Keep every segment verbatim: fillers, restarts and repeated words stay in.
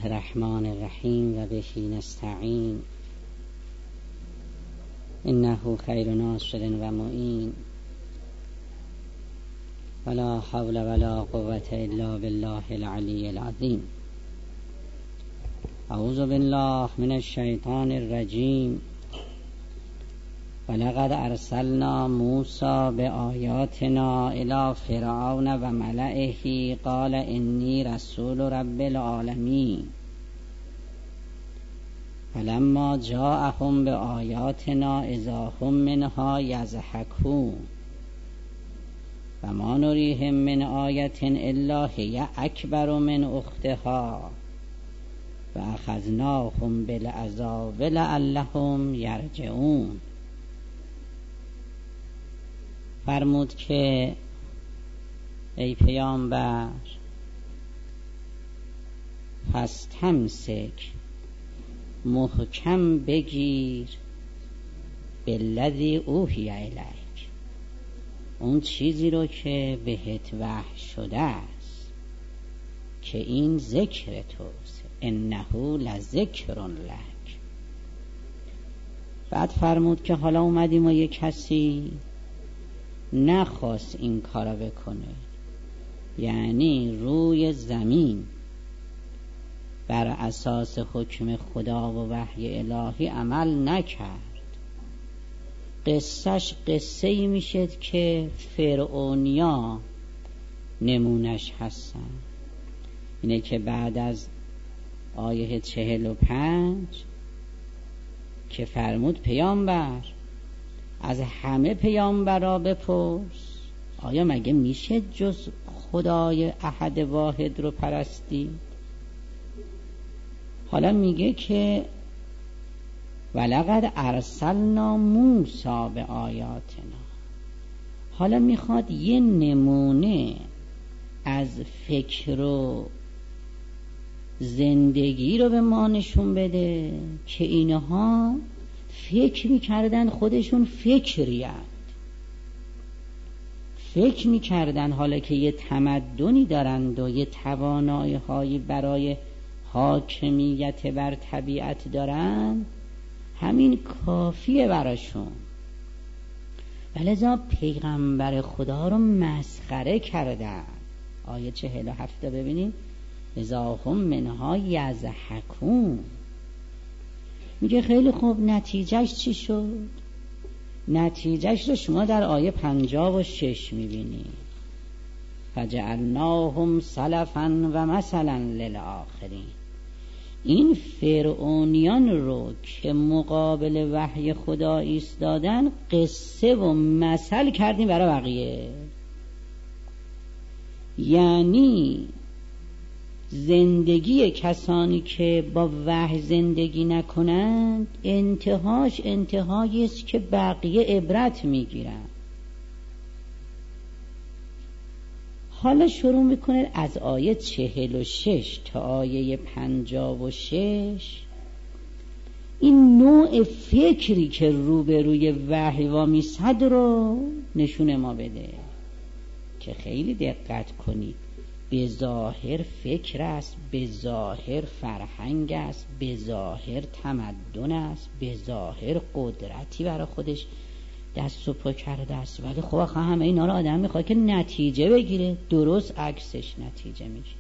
الرحمن الرحیم و بهی نستعین انه خیر ناصر و معین ولا حول ولا قوة الا بالله العلی العظیم. اعوذ بالله من الشیطان الرجیم. ولقد ارسلنا موسی بآیاتنا الی فرعون و ملئه قال انی رسول رب العالمین فلما جاءهم بآیاتنا اذا هم منها یضحکون و ما نریهم من آیة الا هی اکبر من اختها و اخذناهم بالعذاب لعلهم یرجعون. فرمود که ای پیامبر فاستمسک، محکم بگیر، بالذی اوحی الیک، اون چیزی رو که بهت وحی شده است که این ذکر توست، انه لذکر لک. بعد فرمود که حالا اومدیم و یک کسی نخواست این کارا بکنه، یعنی روی زمین بر اساس حکم خدا و وحی الهی عمل نکرد. قصهش قصه ای میشد که فرعونیا نمونش هستن. اینه که بعد از آیه چهل و پنج که فرمود پیامبر از همه پیامبرا بپرس آیا مگه میشه جز خدای احد واحد رو پرستی؟ حالا میگه که ولقد ارسلنا موسی بآیاتنا. حالا میخواد یه نمونه از فکر و زندگی رو به ما نشون بده که اینها فکر میکردن خودشون فکریند، فکر میکردن حالا که یه تمدنی دارند و یه توانایی هایی برای حاکمیت بر طبیعت دارند، همین کافیه براشون. ولذا پیغمبر خدا رو مسخره کردن. آیه چهل و هفت ببینید، اذا هم منها یضحکون. میگه خیلی خوب، نتیجهش چی شد؟ نتیجهش رو شما در آیه پنجاه و شش میبینید، فجعلناهم سلفا و مثلا للآخرین. این فرعونیان رو که مقابل وحی خدا ایستادن قصه و مثل کردیم برای بقیه. یعنی زندگی کسانی که با وحی زندگی نکنند انتهاش انتهایی است که بقیه عبرت میگیرن. حالا شروع میکنه از آیه چهل و شش تا آیه پنجاه و شش این نوع فکری که روبروی وحی وامیستد رو نشون ما بده که خیلی دقت کنید. به ظاهر فکر است، به ظاهر فرهنگ است، به ظاهر تمدن است، به ظاهر قدرتی برای خودش دست و پا کرده است، ولی خب آخه همه اینا رو آدم میخواد که نتیجه بگیره. درست عکسش نتیجه میشه.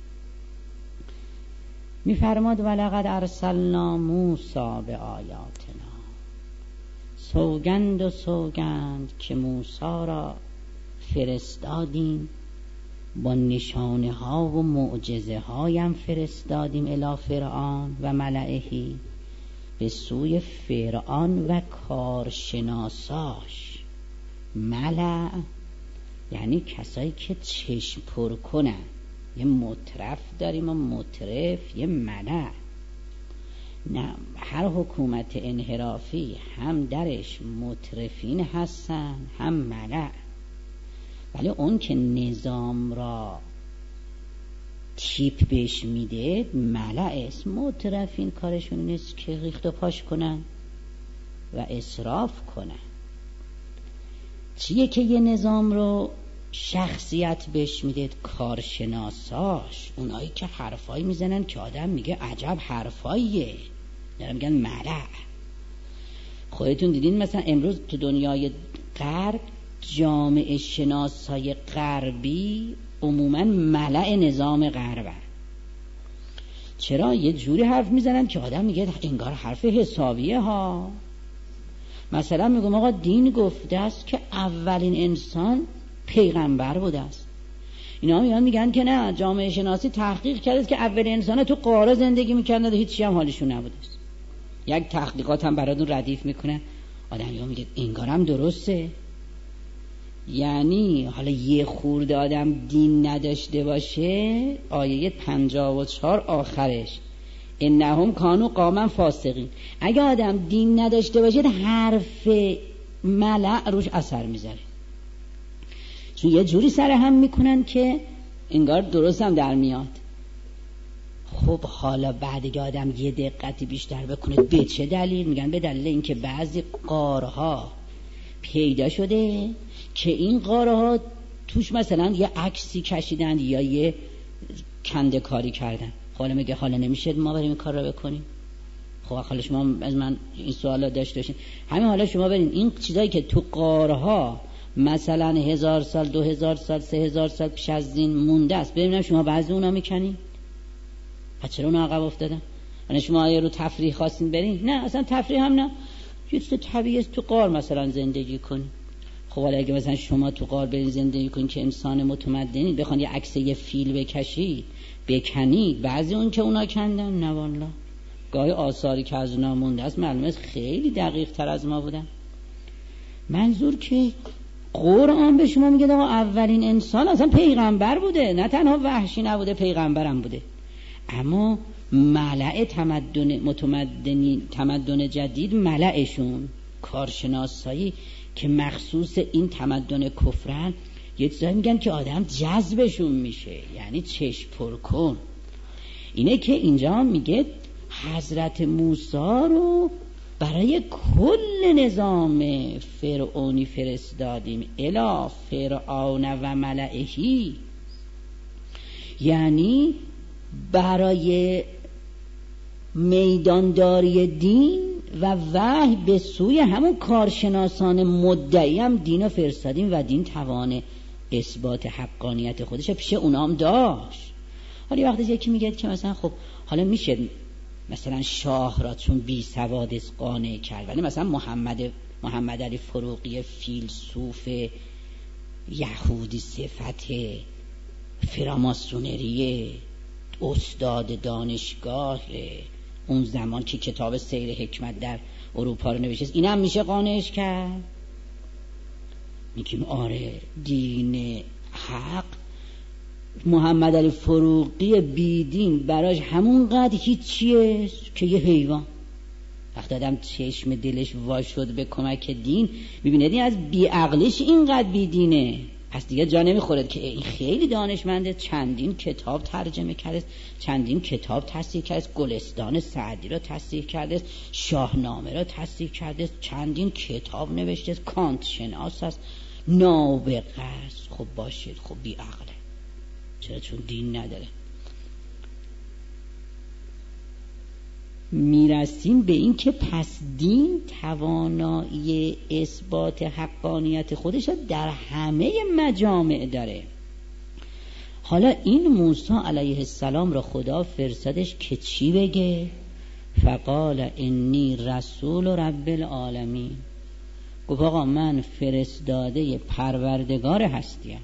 میفرماد ولقد ارسلنا موسی بآیاتنا. سوگند و سوگند که موسی را فرستادیم، با نشانه ها و معجزه هایم فرستادیم الی فرعون و ملئه، به سوی فرعون و کارشناساش. ملع یعنی کسایی که چشم پر کنن. یه مطرف داریم و مطرف، یه ملع. نه هر حکومت انحرافی هم درش مطرفین هستن هم ملع، ولی اون که نظام را تیپ بهش میده ملع است. مطرفین کارشون نیست که ریخت و پاش کنن و اسراف کنن. چیه که یه نظام رو شخصیت بهش میده، کارشناساش، اونایی که حرفایی میزنن که آدم میگه عجب حرفاییه، دارن میگن ملع. خودتون دیدین مثلا امروز تو دنیای غرب جامعه شناسای غربی عموما ملع نظام غربن. چرا؟ یه جوری حرف میزنن که آدم میگه انگار حرف حسابیه ها. مثلا میگم آقا دین گفته است که اولین انسان پیغمبر بوده است. اینا میان میگن که نه، جامعه شناسی تحقیق کرده که اولین انسان تو غار زندگی میکردن و هیچ چی هم حالشون نبوده است. یک تحقیقات هم براتون ردیف میکنه. آدم میگه انگارم درسته. یعنی حالا یه خورده آدم دین نداشته باشه، آیه پنجاه و چهار آخرش انهم کانوا قوما فاسقین، اگه آدم دین نداشته باشه حرف ملع روش اثر میذاره، چون یه جوری سر هم میکنن که انگار درست هم در میاد. خب حالا بعد که آدم یه دقتی بیشتر بکنه، به چه دلیل؟ میگن به دلیل اینکه بعضی غارها پیدا شده که این غارها توش مثلا یه عکسی کشیدن یا یه کنده کاری کردن. حالا میگه حالا نمیشه ما بریم این کار رو بکنیم. خب حالا شما از من این سوالا داشته باشین، همین حالا شما برین این چیزایی که تو غارها مثلا هزار سال، دو هزار سال، سه هزار سال پیش از این مونده است، ببینم شما بعضی اونا میکنین؟ پس چرا اونا عقب افتادن؟ یعنی شما آیا رو تفریح خواستین برین؟ نه اصلا تفریح هم نه، یه چیز طبیعیه تو غار مثلا زندگی کنین. خب حالا اگه مثلا شما تو غار برین زندگی کنین که انسان متمدنی، بخوان یه عکس یه فیل بکشید بکنید، بعضی اون که اونا کندن، نه والله گاهی آثاری که از اونا مونده است معلومه خیلی دقیق تر از ما بودن. منظور که قرآن به شما میگه آقا اولین انسان اصلا پیغمبر بوده، نه تنها وحشی نبوده، پیغمبرم بوده. اما ملع تمدن متمدنی، تمدن جدید، ملعشون کارشناسایی که مخصوص این تمدن کفرن، یه چیزایی میگن که آدم جذبشون میشه، یعنی چشم پر کن. اینه که اینجا میگه حضرت موسی رو برای کل نظام فرعونی فرستادیم، الی فرعون و ملئهی، یعنی برای میدانداری دین و وحی به سوی همون کارشناسان مدعی هم دین رو فرستادیم و دین توان اثبات حقانیت خودش پیش اونا هم داشت. حالا وقتی یکی میگه که مثلا خب حالا میشه مثلا شاه را چون بی سواد است قانع کرد، ولی مثلا محمد محمد علی فروغی فیلسوف یهودی صفت فراماسونری، استاد دانشگاه اون زمان که کتاب سیر حکمت در اروپا رو نوشته، این هم میشه قانعش کرد؟ میگیم آره، دین حق محمد علی فروغی بیدین براش همون قدر هیچیه که یه حیوان. وقتی آدم چشم دلش وا شد به کمک دین، میبینه دین از بیعقلیش اینقدر بیدینه، پس دیگه جا نمیخورد که این خیلی دانشمنده، چندین کتاب ترجمه کرده، چندین کتاب تصحیح کرده، گلستان سعدی را تصحیح کرده، شاهنامه را تصحیح کرده، چندین کتاب نوشته، کانت شناس است، نابغه است. خب باشید، خب بیعقله. چرا؟ چون دین نداره. میرسیم به این که پس دین توانایی اثبات حقانیت خودش در همه مجامع داره. حالا این موسی علیه السلام را خدا فرستادش که چی بگه؟ فقال انی رسول رب العالمین. گفت آقا من فرستاده پروردگار هستیم.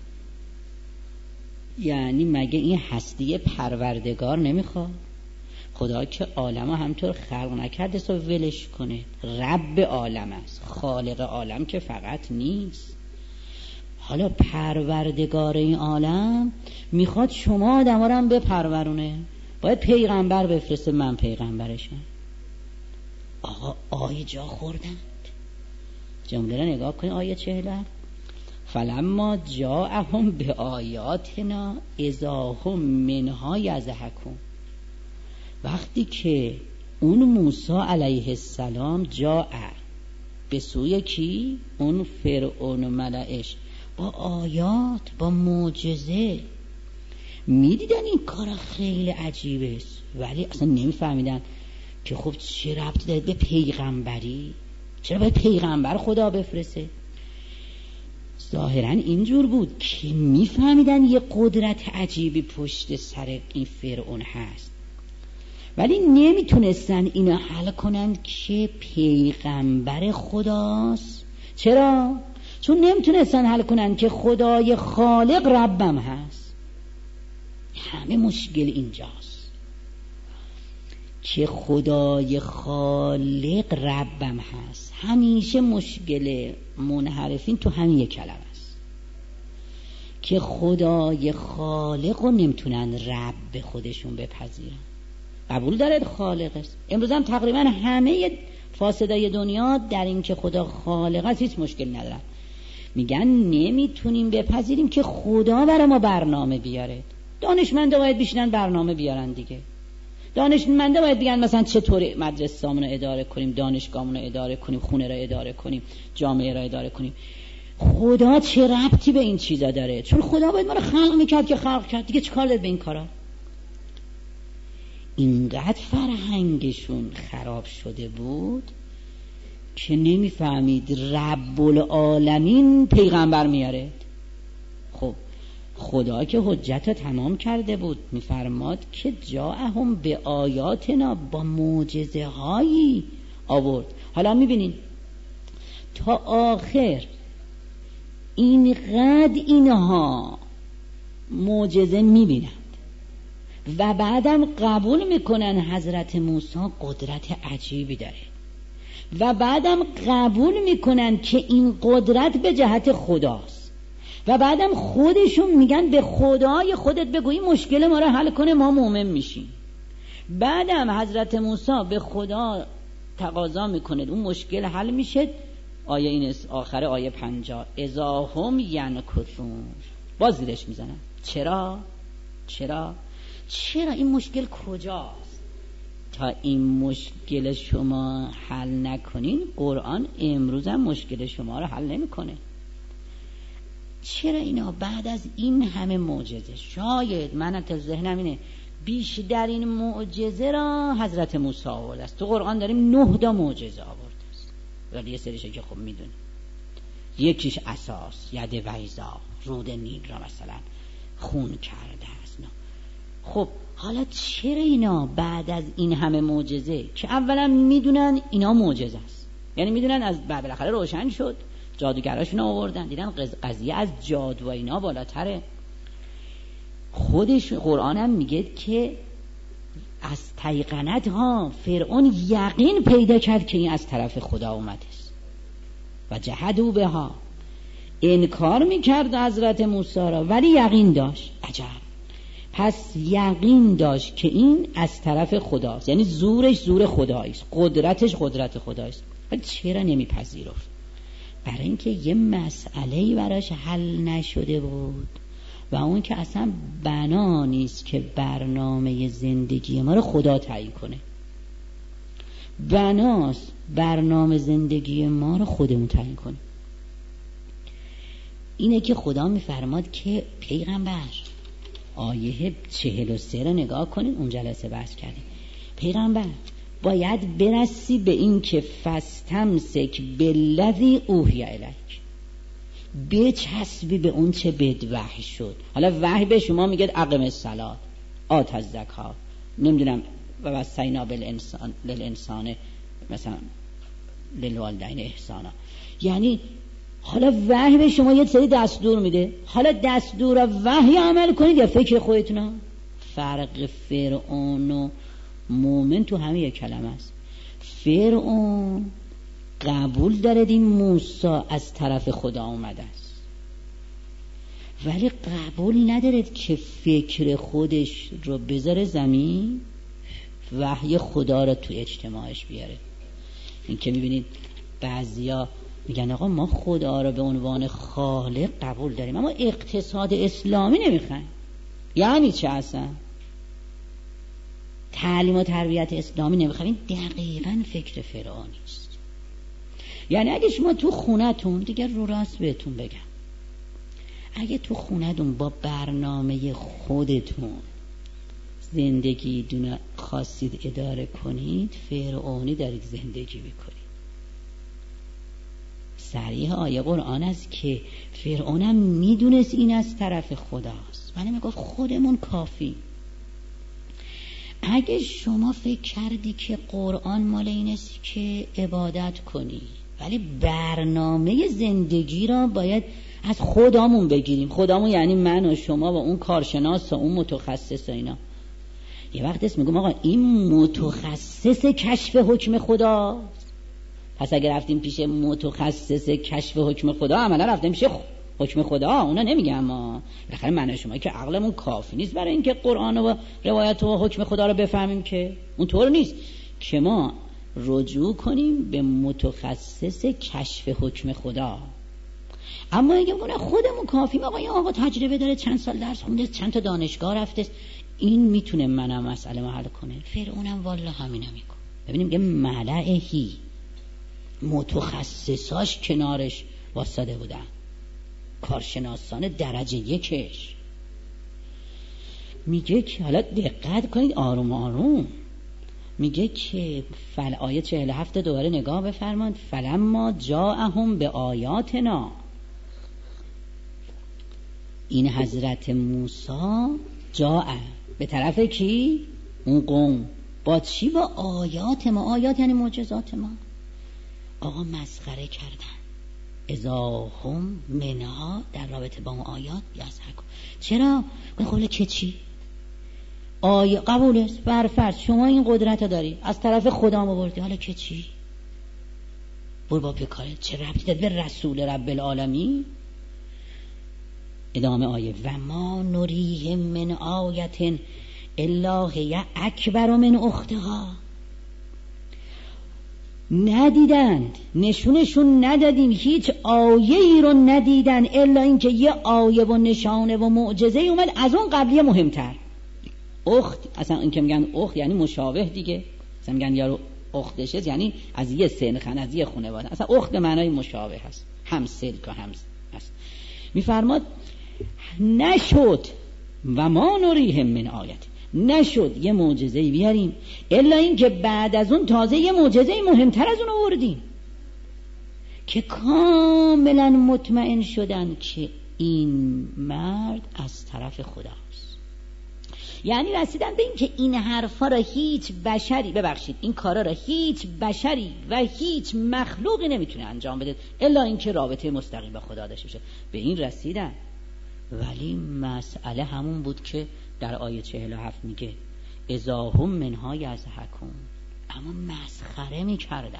یعنی مگه این هستی پروردگار نمیخواد؟ خدا که عالم همطور خلق نکرده سو ولش کنه، رب عالم است، خالق عالم که فقط نیست. حالا پروردگار این عالم میخواد شما آدم ها رو هم بپرورونه، باید پیغمبر بفرسته، من پیغمبرشم. آقا آیه جا خوردند. جمله رو نگاه کنید، آیه چهله. فلما جاءهم به آیاتنا اذا هم منها یضحکون. وقتی که اون موسی علیه السلام جاء به سوی کی؟ اون فرعون و ملعش با آیات، با معجزه میدیدن این کار خیلی عجیبه است، ولی اصلا نمیفهمیدن که خب چه ربطی داره به پیغمبری، چرا باید پیغمبر خدا بفرسته. ظاهرا اینجور بود که میفهمیدن یه قدرت عجیبی پشت سر این فرعون هست، ولی نمیتونستن اینو حل کنن که پیغمبر خداست. چرا؟ چون نمیتونستن حل کنن که خدای خالق ربم هست. همه مشکل اینجاست که خدای خالق ربم هست. همیشه مشکل منحرفین تو همین یک کلمه است که خدای خالق رو نمیتونن رب خودشون بپذیرن. قبول دارد خالق است. امروز هم تقریبا همه فاسدای دنیا در این که خدا خالق است هیچ مشکل ندارن. میگن نمیتونیم بپذیریم که خدا برای ما برنامه بیاره. دانشمنده باید بشینن برنامه بیارن دیگه. دانشمنده باید بگن مثلا چطور مدرسه‌مون رو اداره کنیم، دانشگاهمون رو اداره کنیم، خونه رو اداره کنیم، جامعه رو اداره کنیم. خدا چه ربطی به این چیزا داره؟ چون خدا باید ما رو خلق میکرد که خلق کرد دیگه، چیکار داره به این کارا؟ اینقدر فرهنگشون خراب شده بود که نمیفهمید رب العالمین پیغمبر میاره. خب خدا که حجت تمام کرده بود میفرماد که جاءهم به آیاتنا، با معجزه هایی آورد. حالا میبینین تا آخر اینقدر اینها معجزه میبینند و بعدم قبول میکنن حضرت موسی قدرت عجیبی داره و بعدم قبول میکنن که این قدرت به جهت خداست و بعدم خودشون میگن به خدای خودت بگو این مشکل ما رو حل کنه ما مؤمن میشیم. بعدم حضرت موسی به خدا تقاضا میکنه اون مشکل حل میشه. آیه این آخر آیه پنجاه اذا هم ینکثون، باز زیرش میزنن. چرا؟ چرا؟ چرا این مشکل کجاست؟ تا این مشکل شما حل نکنین قرآن امروز هم مشکل شما رو حل نمیکنه. چرا اینا بعد از این همه معجزه، شاید من تا ذهنم اینه بیشتر این معجزه را حضرت موسی آورده است. تو قرآن داریم نه تا معجزه آورده است، ولی یه سریشه که خب میدونی یکیش اساس ید ویزا، رود نیل را مثلا خون کرده است. خب حالا چرا اینا بعد از این همه معجزه که اولا میدونن اینا معجزه است، یعنی میدونن از بالاخره روشن شد، جادوگراشون آوردن دیدن قضیه از جادو و اینا بالاتره. خودش قرآن هم میگه که از تیقنت ها فرعون یقین پیدا کرد که این از طرف خدا اومده است و جهدوا بها، انکار میکرد حضرت موسی را ولی یقین داشت. عجب، پس یقین داشت که این از طرف خداست، یعنی زورش زور خدایست، قدرتش قدرت خدایست. ولی چرا نمیپذیرفت؟ برای اینکه یه مسئله‌ای براش حل نشده بود و اون که اصلا بنا نیست که برنامه زندگی ما رو خدا تعیین کنه. بناست برنامه زندگی ما رو خودمون تعیین کنه. اینه که خدا میفرماد که پیغمبر، آیه چهل و سه رو نگاه کنید، اون جلسه بحث کردیم، پیغمبر باید برسی به این که فستمسک بالذی اوحی الیک، بچسبی به اون چه بهت وحی شد. حالا وحی به شما میگه اقم الصلاة، آت الزکات، نمیدونم و وصینا بالانسان للانسان مثلا للوالدین احسانا، یعنی حالا وحی به شما یه سری دستور میده، حالا دستور وحی عمل کنید یا فکر خودتون. فرق فرعون و مومن تو همه یک کلمه است. فرعون قبول دارد این موسی از طرف خدا اومده است، ولی قبول ندارد که فکر خودش رو بذاره زمین، وحی خدا رو تو اجتماعش بیاره. این که میبینید بعضیا میگن آقا ما خدا رو به عنوان خالق قبول داریم اما اقتصاد اسلامی نمیخوایم. یعنی چه اصلا؟ تعلیم و تربیت اسلامی نمیخوایم. این دقیقاً فکر فرعونی است. یعنی اگه شما تو خونتون، دیگه رو راست بهتون بگم، اگه تو خونه‌تون با برنامه خودتون زندگی دونه خواستید اداره کنید، فرعونی دارید زندگی میکنید. صریح آیه قرآن است که فرعونم میدونست این از طرف خداست، ولی میگفت خودمون کافی. اگه شما فکر کردی که قرآن مال این است که عبادت کنی، ولی برنامه زندگی را باید از خدامون بگیریم. خدامون یعنی من و شما و اون کارشناس و اون متخصص و اینا. یه وقت است میگم آقا این متخصص کشف حکم خداست، پس اگر رفتیم پیش متخصص کشف حکم خدا، عملا رفتیم پیش حکم خدا. اونا نمیگم ما بالاخره من و شما که عقلمون کافی نیست برای اینکه قرآن و روایت و حکم خدا رو بفهمیم، که اون طور نیست که ما رجوع کنیم به متخصص کشف حکم خدا. اما اگه بگم خودمون کافیم، آقا این آقا تجربه داره، چند سال درس خونده، چند تا دانشگاه رفته، این میتونه منم مسئله ما حل کنه. فرعونم والا همینو میگه. ببینیم که ملائهی متخصصاش کنارش واسطه بودن، کارشناسان درجه یکش. میگه که حالا دقت کنید، آروم آروم میگه که فل آیه چهل و هفت دوباره نگاه بفرمایید. فلما جاءهم به آیاتنا، این حضرت موسی جاء به طرف کی؟ اون قوم. با چی؟ با آیات ما. آیات یعنی معجزات ما. آقا مسخره کردن. اذا هم منها، در رابطه با اون آیات یضحکون. چرا؟ خب که چی؟ آیه قبول است، برفرض شما این قدرت رو داری، از طرف خدا آوردی، حالا که چی؟ برو با بکاره، چه ربطی داره به رسول رب العالمین؟ ادامه آیه و ما نریهم من آیت الا هی اکبر من اختها. ندیدند، نشونشون ندادیم، هیچ آیه ای رو ندیدن الا اینکه یه آیه و نشانه و معجزه اومد از اون قبلیه مهمتر. اخت، اصلا این که میگن اخت یعنی مشابه دیگه، اصلا میگن یارو اختشه یعنی از یه سنخن، از یه خانواده. اصلا اخت به معنای مشابه هست، هم سلک و هم هست. میفرماد نشد و ما نریهم من آیت، نشد یه معجزه‌ای بیاریم الا این که بعد از اون تازه یه معجزه‌ای مهمتر از اون آوردیم که کاملا مطمئن شدن که این مرد از طرف خداست. یعنی رسیدن به این که این حرفا را هیچ بشری، ببخشید این کارا را هیچ بشری و هیچ مخلوقی نمیتونه انجام بده الا این که رابطه مستقیم با خدا داشته باشه. به این رسیدن. ولی مسئله همون بود که در آیه چهل و هفت میگه اذا هم منها یضحکون. اما مسخره میکردن.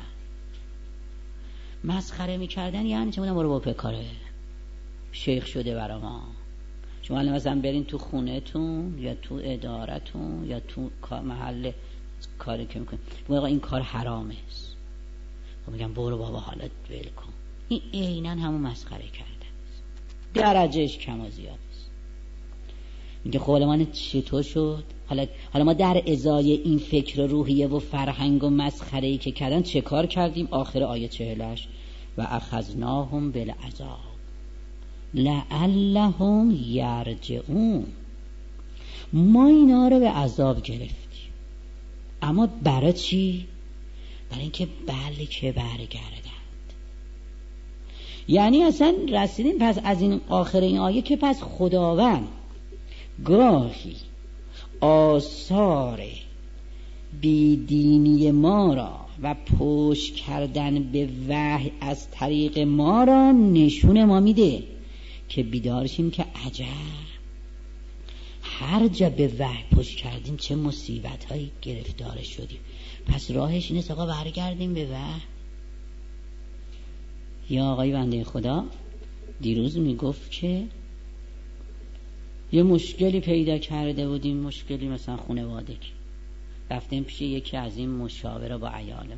مسخره میکردن یعنی چه؟ بودن برو با پکاره، شیخ شده برا ما. شما مثلا برین تو خونه‌تون یا تو ادارتون یا تو محل کاری که میکنین، بگو آقا این کار حرامه است، میگم برو بابا حالت ول کن. این عیناً همون مسخره کردن، درجهش کم و زیاد است. میگه خب من چطور شد؟ حالا حالا ما در ازای این فکر روحیه و فرهنگ و مسخره‌ای که کردن چه کار کردیم؟ آخر آیه چهل و هشت و اخذناهم بالعذاب لعلهم یرجعون. ما اینا رو به عذاب گرفتیم، اما برای چی؟ برای اینکه بلکه برگردند. یعنی اصلا رسیدیم پس از این آخر این آیه که پس خداوند گاهی آثار بیدینی ما را و پشت کردن به وحی از طریق ما را نشون ما میده که بیدارشیم که عجب هر جا به وحی پشت کردیم چه مصیبت هایی گرفتار شدیم. پس راهش اینه آقا برگردیم به وحی. یا آقای بنده خدا دیروز میگفت که یه مشکلی پیدا کرده بودیم، مشکلی مثلا خانوادگی، رفتیم پیش یکی از این مشاوره با عیالم،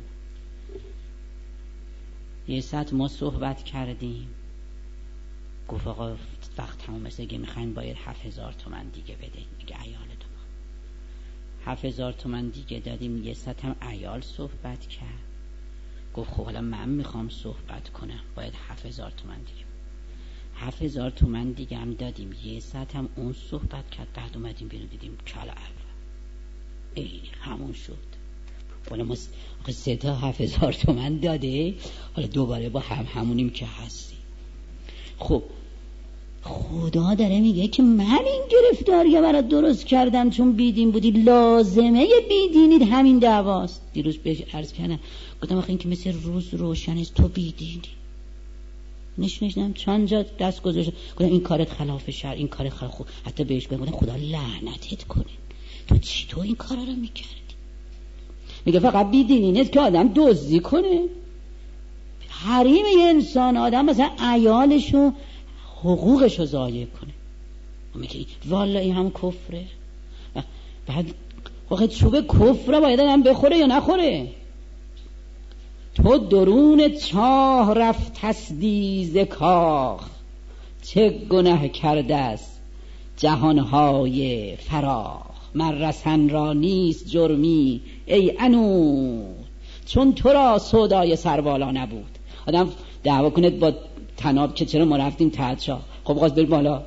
یه ساعت ما صحبت کردیم. گفت آقا وقت تمام مثل که میخواین باید هفت هزار تومن دیگه بده. میگه عیالتون هفت هزار تومن دیگه دادیم. یه ساعت هم عیال صحبت کرد. گفت خب حالا من میخوام صحبت کنم، باید هفت هزار تومن دیگه. هفت هزار تومن دیگه هم دادیم، یه ساعت هم اون صحبت کرد، بعد اومدیم بیرون دیدیم کل اول ای همون شد. حالا ما سه تا هفت هزار تومن داده، حالا دوباره با هم همونیم که هستی. خب خدا داره میگه که من این گرفتاریه برات درست کردم چون بیدین بودی، لازمه بیدینید همین دعواست. دیروز بهش عرض کردم گفتم آخه این که مثل روز روشن است، تو بیدینی نشنشنم چند جا دست گذاشت، گفتم این کارت خلاف شر، این کارت خلاف خود. حتی بهش بگم خدا لعنتت کنه، تو چی تو این کارا رو میکردی؟ میگه فقط بیدینی نیست که آدم دزدی کنه. حریم یه انسان آدم مثلا عیالشو حقوقشو ضایع کنه، میگه والا این هم کفره. بعد واقعا چوب کفره باید هم بخوره یا نخوره؟ تو درون چاه رفتستی ز کاخ، چه گناه کرده است جهانهای فراخ. مررسن را نیست جرمی ای عنود، چون تو را سودای سربالا نبود. آدم دعوا کنه با تناب که چرا ما رفتیم تحت شاه، خب خواست بریم بالا.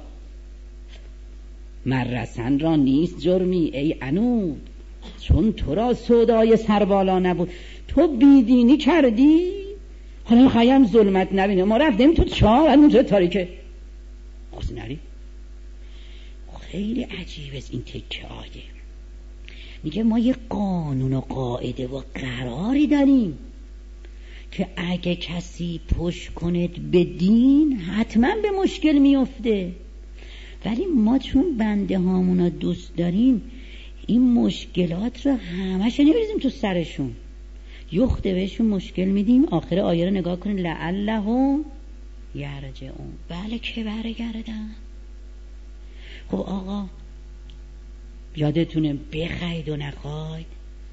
مررسن را نیست جرمی ای عنود، چون تو را سودای سربالا نبود. تو بیدینی کردی، حالا خواهیم ظلمت نبینه، ما رفتیم تو چاه بعد اونجا تاریکه خوزی نری. خیلی عجیب است این تکه آیه. میگه ما یه قانون و قاعده و قراری داریم که اگه کسی پشت کند به دین حتما به مشکل میفته، ولی ما چون بنده هامونا دوست داریم این مشکلات رو همش نمیریزیم تو سرشون، یخته بهشون مشکل میدیم. آخر آیه رو نگاه کنید، لعلهم یرجعون، بله که برگردن. خب آقا یادتونه بخواید و نخواید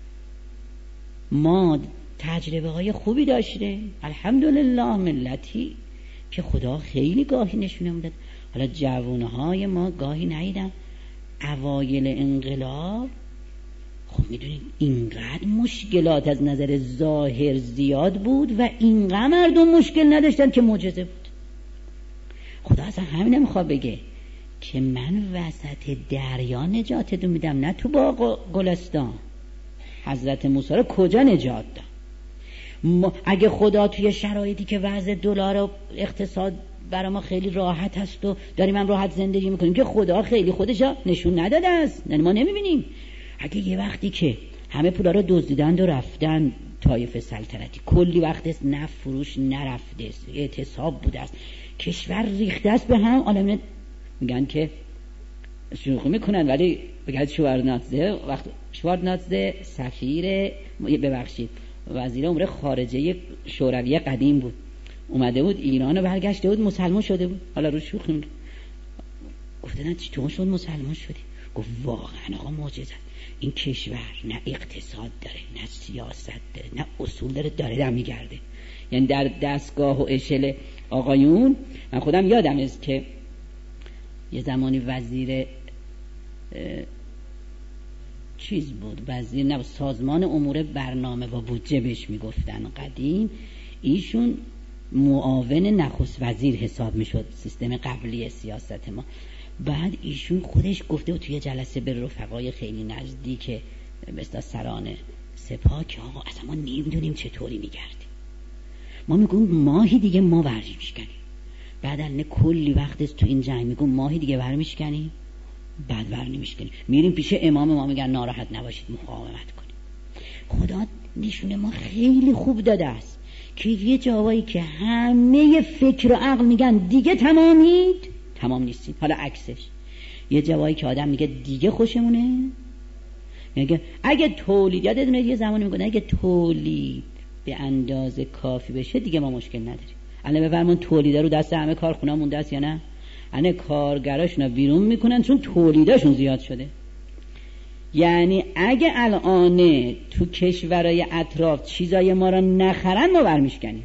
ما تجربه های خوبی داشته، الحمدلله، ملتی که خدا خیلی گاهی نشونه میداد. حالا جوانهای ما گاهی ندیدن اوایل انقلاب، خب میدونید اینقدر مشکلات از نظر ظاهر زیاد بود و اینقدر مردم مشکل نداشتن که معجزه بود. خدا اصلا همین نمیخواد بگه که من وسط دریا نجاتت میدم، نه تو باغ گلستان. حضرت موسی رو کجا نجات داد؟ اگه خدا توی شرایطی که وضع دلار و اقتصاد برای ما خیلی راحت هست و داریم هم راحت زندگی میکنیم، که خدا خیلی خودش نشون نداده است، نه ما نمیبینیم. اگه یه وقتی که همه پولا رو دزدیدند و رفتن طایفه سلطنتی، کلی وقت است نه فروش نرفته است، اعتصاب بوده است، کشور ریخته است به هم، آدم میگن که شوخی میکنن ولی بگن شوارناتزه، وقت شوارناتزه سفیر ببخشید وزیر امور خارجه شوروی قدیم بود، اومده بود ایران و برگشته بود مسلمان شده بود. حالا رو شوخی میگن، گفتن چطور شد مسلمان شدی؟ گفت واقعا آقا معجزه، این کشور نه اقتصاد داره نه سیاست داره نه اصول داره، داره دم میگرده. یعنی در دستگاه و اشل آقایون، من خودم یادم است که یه زمانی وزیر چیز بود، وزیر نه سازمان امور برنامه و بودجه بهش میگفتن قدیم، ایشون معاون نخست وزیر حساب میشد سیستم قبلی سیاست ما. بعد ایشون خودش گفته بود توی جلسه به رفقای خیلی نزدیک مثلا سران سپاه که آقا اصلا ما نمیدونیم چطوری میگردیم، ما میگیم ماهی دیگه ما ورزی میشکنیم، بعد الان کلی وقت است تو این جنگ میگم ماهی دیگه ور میشکنیم، بعد ور نمیشکنیم، میریم پیش امام، ما میگن ناراحت نباشید مقاومت کنیم. خدا نشونه ما خیلی خوب داده است که یه جاهایی که همه فکر و عقل میگن دیگه تمامید، تمام نیستیم. حالا عکسش یه جوایی که آدم میگه دیگه خوشمونه، میگه اگه تولید، یادتونه یه زمانی میگه اگه تولید به اندازه کافی بشه دیگه ما مشکل نداریم. الان بفرمون تولیدا رو دست همه کارخونه مونده است یا نه؟ الان کارگراشون بیرون میکنن چون تولیداشون زیاد شده. یعنی اگه الان تو کشورهای اطراف چیزای ما رو نخرن ما برمیشکنیم.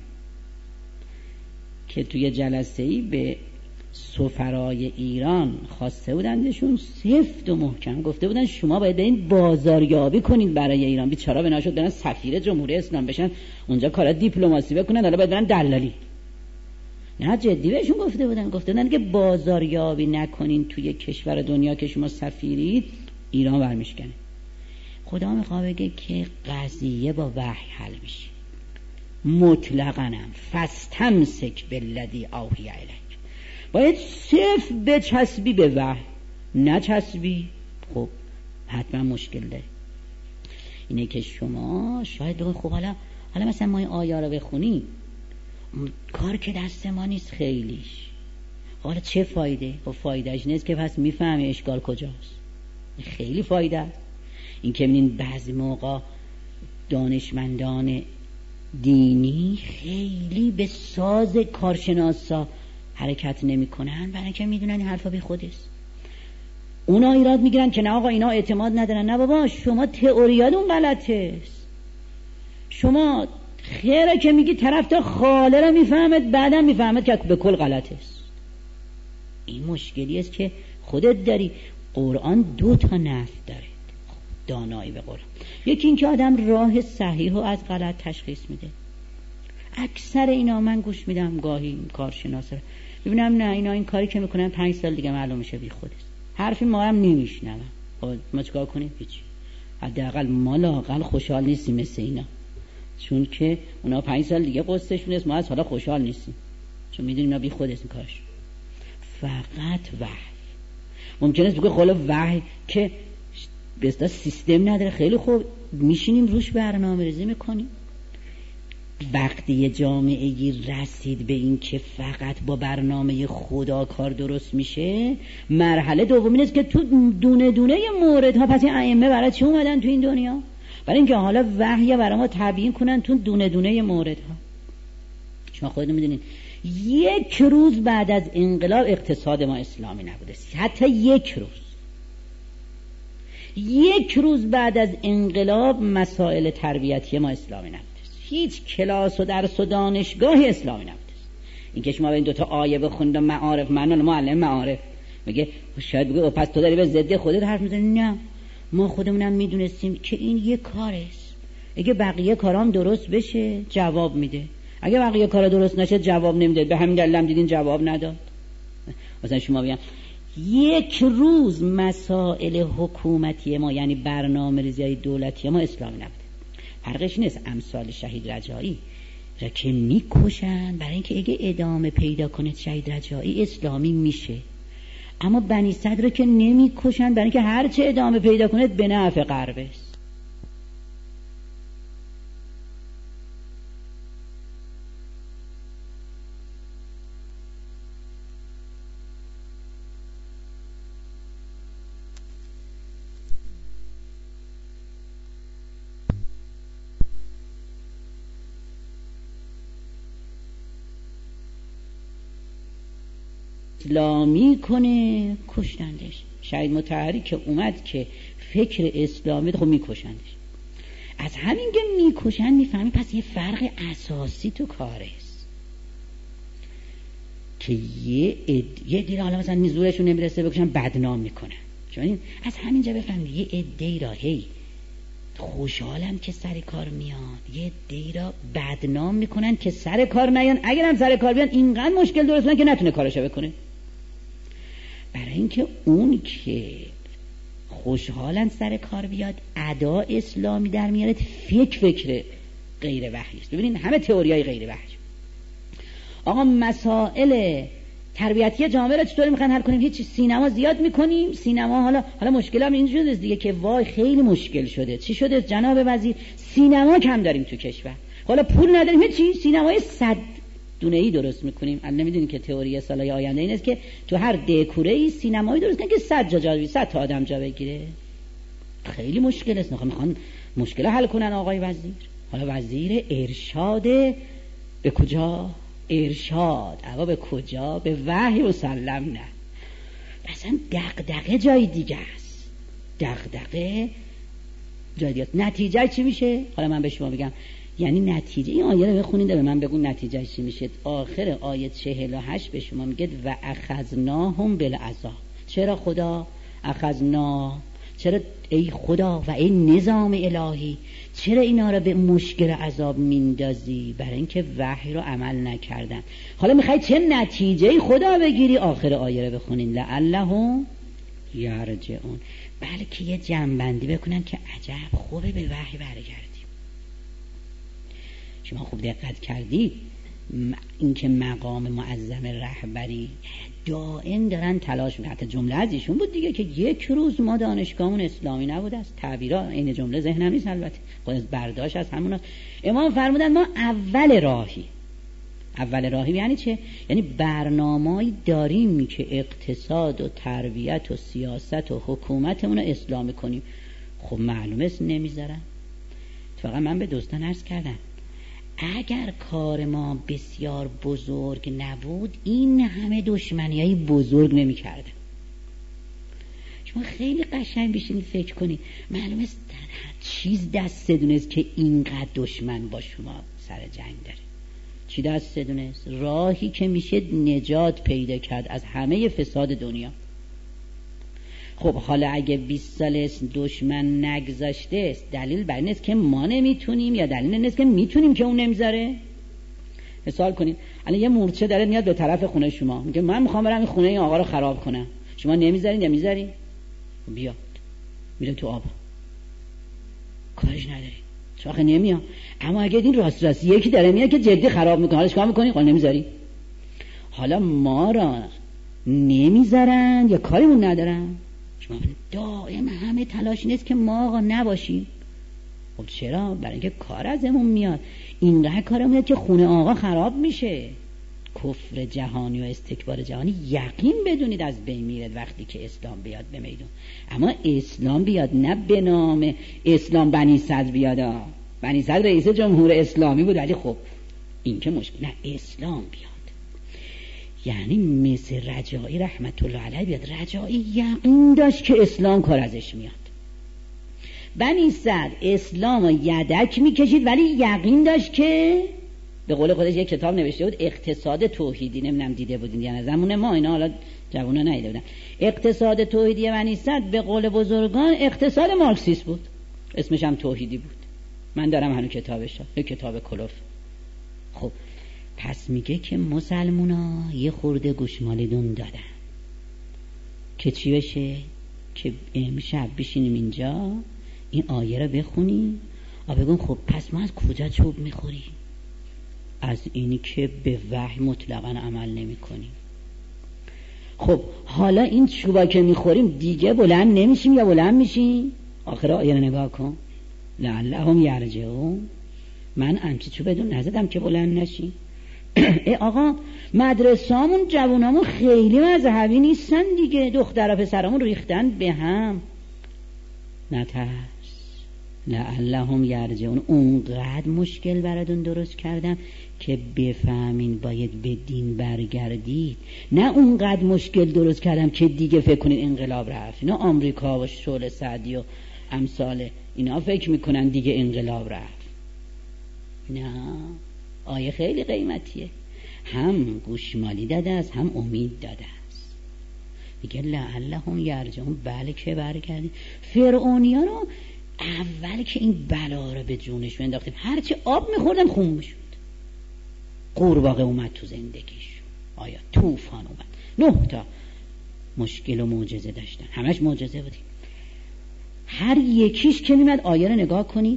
که توی جلسه‌ای به سفرای ایران خواسته بودندشون سفت و محکم گفته بودن شما باید این بازاریابی کنید برای ایران. بیچارا بنا شد دارن سفیر جمهوری اسلام بشن اونجا کارا دیپلماسی بکنن، حالا باید برن دلالی. نه جدی بهشون گفته بودن گفته بودن که بازاریابی نکنین توی کشور دنیا که شما سفیرید ایران برمیشکنه. خدا میخواد بگه که قضیه با وحی حل میشه مطلقاً هم فاستمسک بالذی اوحی الیک. باید صرف بچسبی به وحی، نچسبی خب حتما مشکل داره. اینه که شما شاید بگید خب حالا حالا مثلا ما این آیه رو بخونیم کار که دست ما نیست خیلیش، حالا چه فایده؟ خب فایدهش نیست که پس میفهمی اشکال کجاست. خیلی فایده است. این که می‌بینین بعضی موقع دانشمندان دینی خیلی به ساز کارشناسا حرکت نمی‌کنن برای اینکه میدونن این حرفا بی خودست. اونا ایراد میگیرن که نه آقا اینا اعتماد ندارن. نه بابا شما تئوریاتون غلطه است. شما خیره که میگی طرف تا خاله رو میفهمد بعدا میفهمد که به کل غلطه است. این مشکلی است که خودت داری. قرآن دو تا نفع داره دانایی به قرآن. یکی این که آدم راه صحیح رو از غلط تشخیص میده. اکثر اینا من گوش میدم گاهی کارشناسا ببینم نه اینا این کاری که میکنن پنج سال دیگه معلوم میشه بی خودست. حرفی ما هم نمیشنوم. خب ما چیکار کنیم؟ هیچ. حداقل ما لااقل خوشحال نیستیم مثل اینا، چون که اونا پنج سال دیگه قصهشون است، ما از حالا خوشحال نیستیم چون میدونیم اینا بی خودست این کارش. فقط وحی. ممکنه است بگه خلا وحی که به اصطلاح سیستم نداره. خیلی خوب میشینیم روش برنامه‌ریزی میکنیم. وقتی یه جامعه‌ای رسید به این که فقط با برنامه خدا کار درست میشه، مرحله دوم اینه که تو دونه دونه موردها پس این ائمه برای چی اومدن تو این دنیا؟ برای اینکه حالا وحی برای ما تبیین کنن تو دونه دونه موردها. شما خودتون میدونید یک روز بعد از انقلاب اقتصاد ما اسلامی نبوده، حتی یک روز. یک روز بعد از انقلاب مسائل تربیتی ما اسلامی نبوده، هیچ کلاس و درس و دانشگاهی اسلامی نبوده. این که شما به این دوتا آیه بخونید و معارف، من معلم معارف میگه شاید بگه پس تو داری به ضد خودت حرف میزنی. نه، ما خودمونم میدونستیم که این یه کارست. اگه بقیه کارام درست بشه جواب میده، اگه بقیه کارا درست نشه جواب نمیده. به همین دلیل هم دیدین جواب نداد. مثلا شما بگم یک روز مسائل حکومتی ما یعنی برنامه‌ریزی دولتی ما اسلامی نبوده. فرقش نیست امثال شهید رجایی را که میکشن برای اینکه اگه ادامه پیدا کنه شهید رجایی اسلامی میشه، اما بنی صدر که نمیکشن برای اینکه هرچه ادامه پیدا کنه به نفع غرب است. اسلامی کنه کشتندش. شهید مطهری که اومد که فکر اسلامی خب میکشندش. از همین که میکشن میفهمی پس یه فرق اساسی تو کاره است که یه اد... یه دیره حالا مثلا نزولشون نمیرسه بکشن بدنام میکنن. چون از همینجا بفهمی یه عده‌ای را هی خوشحالم که سر کار میاد، یه عده‌ای را بدنام میکنن که سر کار نیان، اگرم سر کار بیان اینقدر مشکل درست کنن که نتونه کارشو بکنه. برای اینکه اون که خوشحالن سر کار بیاد ادا اسلامی در میاره، فکر فکر غیر وحی است. ببینید همه تئوریای غیر وحی. آقا مسائل تربیتی جامعه را چطوری میخوان حل کنیم؟ هیچ. سینما زیاد میکنیم. سینما حالا حالا مشکل هم این شده دیگه که وای خیلی مشکل شده. چی شده جناب وزیر؟ سینما کم داریم تو کشور. حالا پول نداریم هیچی، سینمای صد دونه‌ای درست میکنیم. الان نمیدونین که تئوری سالهای آینده این است که تو هر دکوره‌ای سینمایی درست کنن که صد جا جا صد تا آدم جا بگیره. خیلی مشکل است. میخوان مشکل حل کنن آقای وزیر. حالا وزیر ارشاد به کجا؟ ارشاد اما به کجا؟ به وحی مسلم نه. اصلا دغدغه جای دیگه است. دغدغه جای دیگه است. نتیجه چی میشه؟ حالا من به شما بگم. یعنی نتیجه این آیه رو بخونید و به من بگو نتیجه چی میشه. آخر آیه چهل و هشت به شما میگه و اخذناهم بالعذاب. چرا خدا اخذنا؟ چرا ای خدا و ای نظام الهی چرا اینا رو به مشکل عذاب میندازی؟ برای اینکه وحی رو عمل نکردن. حالا میخوای چه نتیجه خدا بگیری؟ آخر آیه رو بخونین لعلهم یرجعون، بلکه یه جنبندی بکنن که عجب خوبه به وحی برگردیم. شما خوب دقت کردید اینکه مقام معظم رهبری دائم دارن تلاش میکنن. حتی جمله از ایشون بود دیگه که یک روز ما دانشگاهمون اسلامی نبود. است تعبیرها این جمله ذهنم نیست البته، خود برداشت از همون. امام فرمودن ما اول راهی. اول راهی یعنی چه؟ یعنی برنامه‌ای داریم که اقتصاد و تربیت و سیاست و حکومتمون رو اسلامی کنیم. خب معلومه است نمیذارن. فقط من به دوستان عرض کردم اگر کار ما بسیار بزرگ نبود این همه دشمنیای بزرگ نمی کردن. شما خیلی قشنگ بشین فکر کنید معلومه است در هر چیز دست دونست که اینقدر دشمن با شما سر جنگ داره. چی دست دونست؟ راهی که میشه نجات پیدا کرد از همه فساد دنیا. خب حالا اگه بیست سال است دشمن نگذاشته است دلیل بر این است که ما نمیتونیم یا دلیل این است که میتونیم که اون نمیذاره؟ مثال کنید الان یه مورچه داره میاد به طرف خونه شما میگه من میخوام برم این خونه این آقا رو خراب کنم، شما نمیذارین یا میذارین؟ بیاد میره تو آب کارش نداری چون آخه نمیاد. اما اگه این راست راست یکی داره میاد که جدی خراب میکنه حالا چیکار میکنی؟ حالا نمیذاری. حالا ما را نمیذارن یا کاریمون ندارن. شما دائم همه تلاش نیست که ما آقا نباشیم. خب چرا؟ برای اینکه کار ازمون میاد. اینقدر کارمون میاد که خونه آقا خراب میشه. کفر جهانی و استکبار جهانی یقین بدونید از بین میره وقتی که اسلام بیاد به میدون. اما اسلام بیاد نه به نام اسلام بنی صدر بیاد. بنی صدر رئیس جمهور اسلامی بود ولی خب این که مشکل نه اسلام بیاد. یعنی مثل رجایی رحمت الله علیه بیاد. رجایی یقین داشت که اسلام کار ازش میاد. بنی صدر اسلام رو یدک میکشید ولی یقین داشت که به قول خودش یک کتاب نوشته بود اقتصاد توحیدی، نمیدونم دیده بودین یا نه زمان ما اینا، حالا جوونا ندیده بودن. اقتصاد توحیدی بنی صدر به قول بزرگان اقتصاد مارکسیست بود، اسمش هم توحیدی بود. من دارم هنوز کتابش، یک کتاب کلوف. خب پس میگه که مسلمونا یه خورده گوشمالیدون دادن که چی بشه؟ که امشب بشینیم اینجا این آیه رو بخونیم و بگم خب پس ما از کجا چوب میخوریم؟ از اینی که به وحی مطلقاً عمل نمی کنیم. خب حالا این چوبا که میخوریم دیگه بلند نمیشیم یا بلند میشیم؟ آخر آیه رو نگاه کن لعلهم یرجعون. من همچی چوب بدون نزدم که بلند نشیم. ای آقا مدرسامون جوانامون خیلی مذهبی نیستن دیگه، دختر و پسرامون ریختن به هم. نترس لعلهم یرجعون. اونقدر مشکل براتون درست کردم که بفهمین باید به دین برگردید، نه اونقدر مشکل درست کردم که دیگه فکر کنین انقلاب رفت. اینا آمریکا و شعله سعدی و امثال اینا فکر میکنن دیگه انقلاب رفت. نه، آیه خیلی قیمتیه، هم گوشمالی داده است هم امید داده است. میگه لعلهم یرجعون، بله که برگردید. فرعونیا رو اول که این بلا رو به جونش انداختیم هرچی آب میخوردن خون میشد. قورباغه اومد تو زندگیش، آیا طوفان اومد، نه تا مشکل و معجزه داشتن، همش معجزه بودیم. هر یکیش که میمد آیه رو نگاه کنید.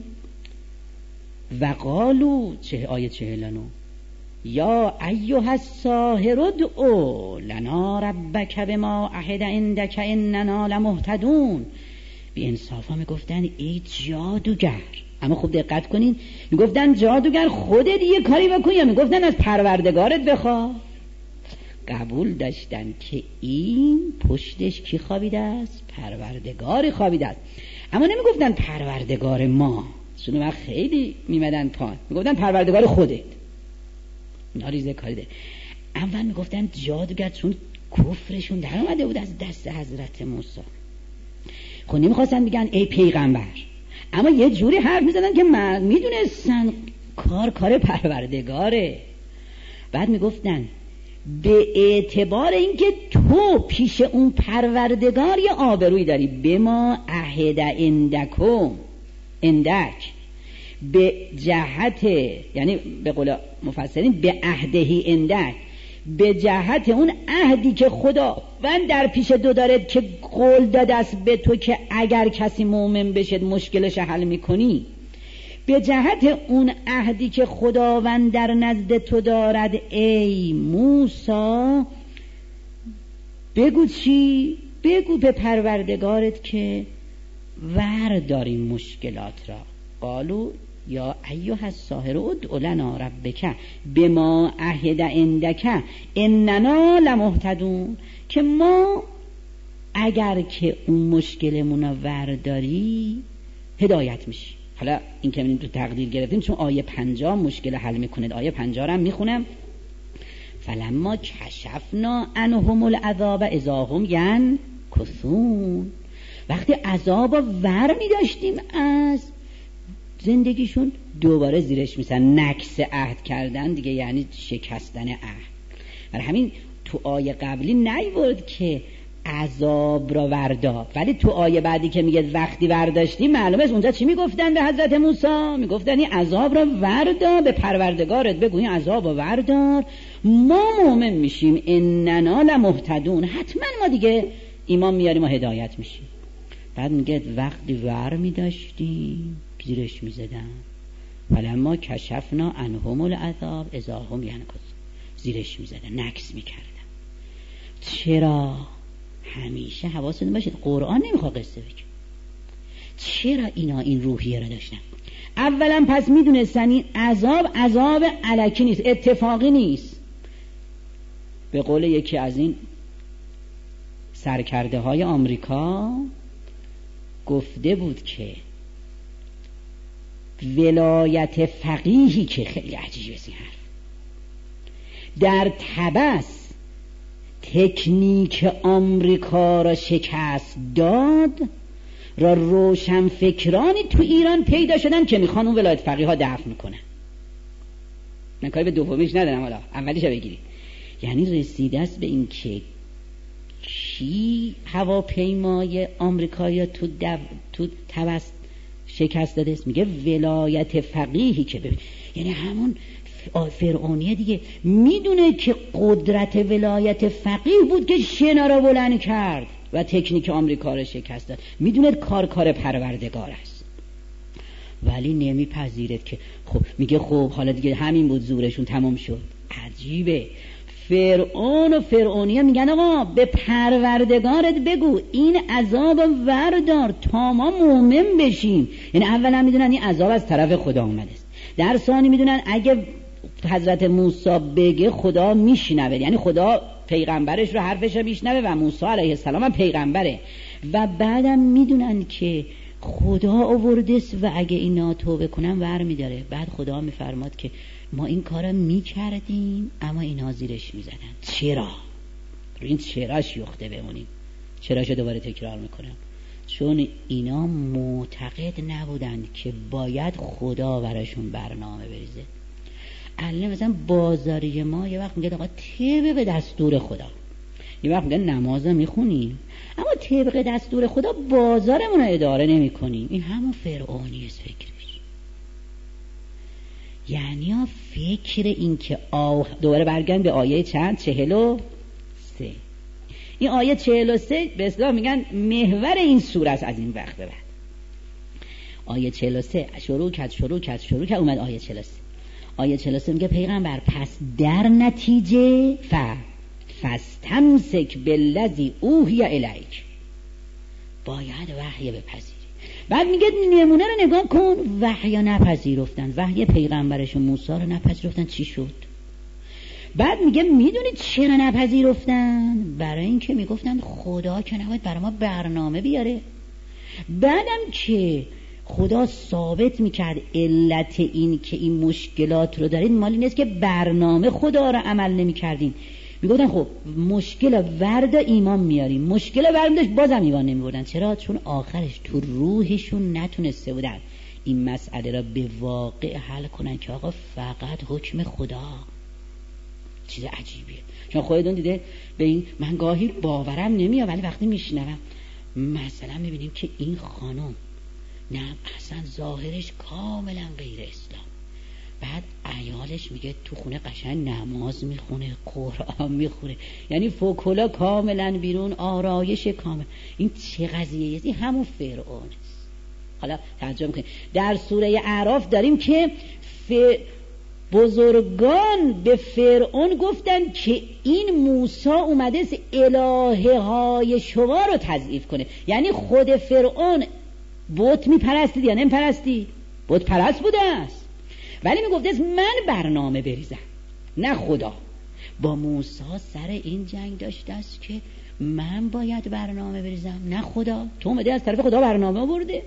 وقالو چه آیه چهل و نه یا ایها الساحر ادعو لنا ربک بما عهد عندک اننا لمهتدون. بی انصافا میگفتن ای جادوگر. اما خوب دقت کنین، میگفتن جادوگر خودت یه کاری بکن یا میگفتن از پروردگارت بخواه؟ قبول داشتن که این پشتش کی خوابیده است؟ پروردگار خوابیده است. اما نمیگفتن پروردگار ما، چون وقت خیلی میمدن پایین، میگفتن پروردگار خودت. ناریزه کاری ده. اول میگفتن جادوگر، چون کفرشون در آمده بود از دست حضرت موسی. خب نمیخواستن بگن ای پیغمبر، اما یه جوری حرف میزدن که من میدونستن کار کار پروردگاره. بعد میگفتن به اعتبار اینکه تو پیش اون پروردگار یه آبروی داری. به ما عهد اندکم اندک، به جهت، یعنی به قول مفسرین به عهدهی اندک، به جهت اون عهدی که خدا و در پیش دو دارد که قول داده است به تو که اگر کسی مؤمن بشه مشکلش حل میکنی، به جهت اون عهدی که خداوند در نزد تو دارد ای موسی، بگو چی؟ بگو به پروردگارت که ور داری مشکلات را. قالو یا ایها الساحر ادع لنا ربک بما عهد عندک اننا لمهتدون، که ما اگر که اون مشکلمون رو ور داری هدایت میشی. حالا این که تو تقدیر گرفتیم چون آیه پنجاه مشکل حل میکنه. آیه پنجاه رو هم میخونم. فلما کشفنا عنهم العذاب اذا هم ینکثون، وقتی عذاب ور میداشتیم از زندگیشون دوباره زیرش میسن. نکس عهد کردن دیگه یعنی شکستن عهد. برای همین تو آیه قبلی نیورد که عذاب را وردا، ولی تو آیه بعدی که میگه وقتی ورداشتی معلومه است اونجا چی میگفتن به حضرت موسی؟ میگفتن این عذاب را وردا، به پروردگارت بگو این عذاب را وردار، ما مؤمن میشیم، اننا لمهتدون، حتما ما دیگه ایمان میاریم و هدایت میشیم. بعد میگه وقتی ور میداشتیم زیرش میزدن. فلما کشفنا عنهم العذاب اذا هم ینکثون، زیرش میزدن، نکس میکردن. چرا؟ همیشه حواستون باشه قرآن نمیخواد قصه بگه. چرا اینا این روحیه را داشتن؟ اولا پس میدونستن این عذاب عذاب الکی نیست، اتفاقی نیست. به قول یکی از این سرکرده های آمریکا گفته بود که ولایت فقیهی که خیلی عجیبه این حرف در تبس تکنیک آمریکا را شکست داد، را روشن فکرانی تو ایران پیدا شدن که میخوان اون ولایت فقیه ها دفن کنن. من کاری به دومیش ندارم، حالا اولیش رو بگیرید. یعنی رسیده است به این که کی هواپیمای آمریکایی تو دو... تو تبس شکست داده است؟ میگه ولایت فقیهی که ببین، یعنی همون فرعونیه دیگه، میدونه که قدرت ولایت فقیه بود که شنا را بلند کرد و تکنیک آمریکا را شکست داد، میدونه کار کار پروردگار است، ولی نمیپذیرد که خب میگه خب حالا دیگه همین بود، زورشون تمام شد. عجیبه. فرعون و فرعونیه میگن آقا به پروردگارت بگو این عذاب وردار تا ما مؤمن بشیم. یعنی اولا میدونن این عذاب از طرف خدا اومده است، در ثانی میدونن اگه حضرت موسی بگه خدا میشنوه، یعنی خدا پیغمبرش رو حرفش رو میشنوه و موسی علیه السلام هم پیغمبره. و بعدم میدونن که خدا آورده است و اگه اینا توبه کنن ور میداره. بعد خدا میفرماد که ما این کارا میکردیم اما اینا زیرش میزدن. چرا؟ رو این چراش یخته بمونیم. چراشو دوباره تکرار میکنم. چون اینا معتقد نبودن که باید خدا براشون برنامه بریزه. الان مثلا بازاری ما یه وقت میگه آقا طبق به دستور خدا، یه وقت میگه نماز میخونیم اما طبق دستور خدا بازارمون رو اداره نمی کنیم. این همون فرعونی است فکرش. یعنی فکر این که آه دوباره برگرد به آیه چند؟ چهل و سه. این آیه چهل و سه به اصطلاح میگن محور این سوره است. از این وقت به بعد آیه چهل و سه شروع کرد شروع کرد شروع کرد اومد آیه چهل و سه. آیه چهل و سه میگه پیغمبر پس در نتیجه ف فاستمسک بالذی اوحی الیک، باید وحی بپذیری. بعد میگه نمونه رو نگاه کن، وحی نپذیرفتن، وحی پیغمبرش موسی رو نپذیرفتن. چی شد؟ بعد میگه میدونید چرا نپذیرفتن؟ برای اینکه میگفتن خدا که نباید برای ما برنامه بیاره. بعدم که خدا ثابت میکرد علت این که این مشکلات رو دارید مالی نیست که برنامه خدا رو عمل نمیکردین، میگفتن خب مشکل ورد ایمان میاریم، مشکل ورد داشت بازم ایمان نمیبردن. چرا؟ چون آخرش تو روحشون نتونسته بودن این مسئله را به واقع حل کنن که آقا فقط حکم خدا. چیز عجیبیه. چون خودتون دیده به این من گاهی باورم نمیاد، ولی وقتی میشنوم مثلا میبینیم که این خانم نه اصلا ظاهرش کاملا غیر اسلام، بعد عیالش میگه تو خونه قشنگ نماز میخونه، قرآن میخونه، یعنی فوکولا کاملا بیرون، آرایش کامل. این چه قضیه؟ این همون فرعون است. حالا ترجمه کنیم. در سوره اعراف داریم که ف... بزرگان به فرعون گفتن که این موسی اومده است الهه های شما رو تضعیف کنه. یعنی خود فرعون بت میپرستید یا نمیپرستید؟ بت پرست بوده است، ولی میگفته است من برنامه بریزم، نه خدا. با موسی سر این جنگ داشته است که من باید برنامه بریزم، نه خدا. تو اومده از طرف خدا برنامه برده.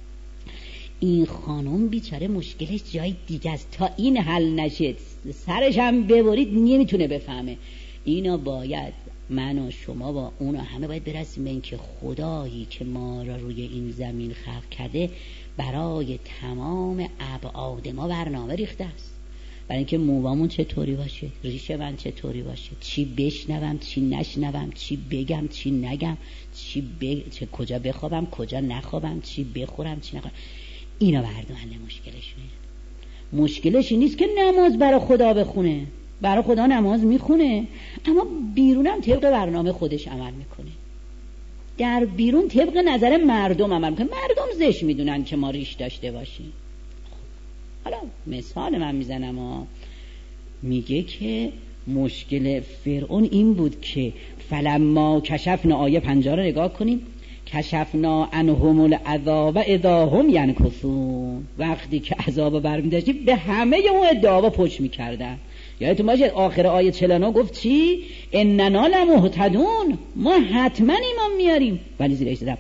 این خانم بیچاره مشکلش جای دیگه است. تا این حل نشه سرش هم ببرید نمیتونه بفهمه. اینا باید من و شما و اونا همه باید برسیم به این که خدایی که ما را روی این زمین خلق کرده برای تمام ابعاد ما برنامه ریخته است. برای اینکه موامون چطوری باشه، ریشه من چطوری باشه، چی بشنوم چی نشنوم، چی بگم چی نگم، چی بگ... چه کجا بخوابم کجا نخوابم، چی بخورم چی نخورم. اینا بردوهنده مشکلش میره. مشکلش این نیست که نماز برای خدا بخونه، برای خدا نماز میخونه، اما بیرونم طبق برنامه خودش عمل میکنه. در بیرون طبق نظر مردم عمل میکنه. مردم زشت میدونن که ما ریش داشته باشیم. حالا مثال من میزنم ها. میگه که مشکل فرعون این بود که فلما کشفنا، آیه پنجاه رو نگاه کنیم، کشفنا عنهم العذاب اذا هم ینکثون، وقتی که عذاب برمی‌داشتیم به همه اون ادعاها پشت میکردن. یادتون باشه آخر آیه چهل و نه گفت چی؟ اننا لمهتدون، ما حتما ایمان میاریم. ولی زیرش دادم